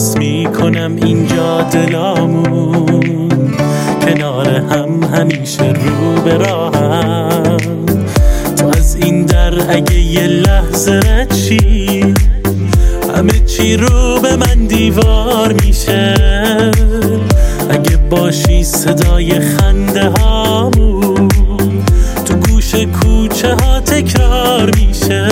حس میکنم اینجا دلامون کنار هم همیشه رو به راهم. تو از این در اگه یه لحظه رد شی همه چی رو به من دیوار میشه. اگه باشی صدای خنده هامون تو گوش کوچه ها تکرار میشه.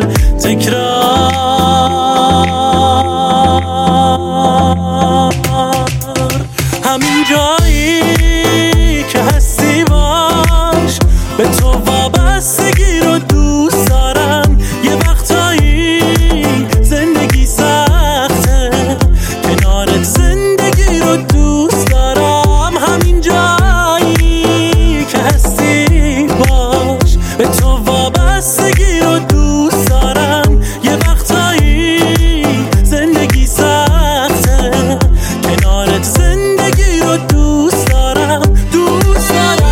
همین جایی که هستی باش، به تو وابستگی رو دوست دارم. یه وقتایی زندگی سخته، کنارت زندگی رو دوست دارم. همین جایی که هستی باش، به تو وابستگی رو دوست دارم. یه وقتایی زندگی سخته، کنارت زندگی رو دوست دارم، دوست دارم.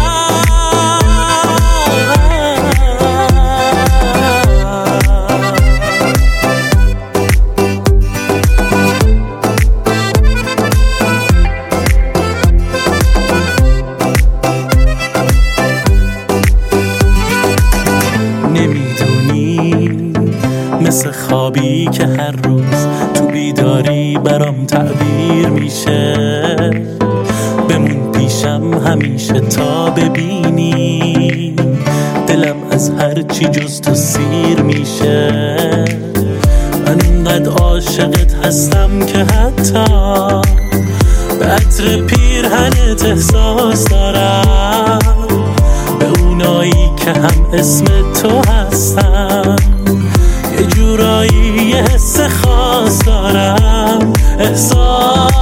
نمیدونی مثل خوابی که هر روز تو بیداری برام تعبیر میشه. بمون پیشم همیشه تا ببینی دلم از هر چی جز تو سیر میشه. من اینقدر عاشقت هستم که حتی به عطر پیرهنت احساس دارم. به اونایی که هم اسم تو هستن یه جورایی یه حس خاص دارم. احساس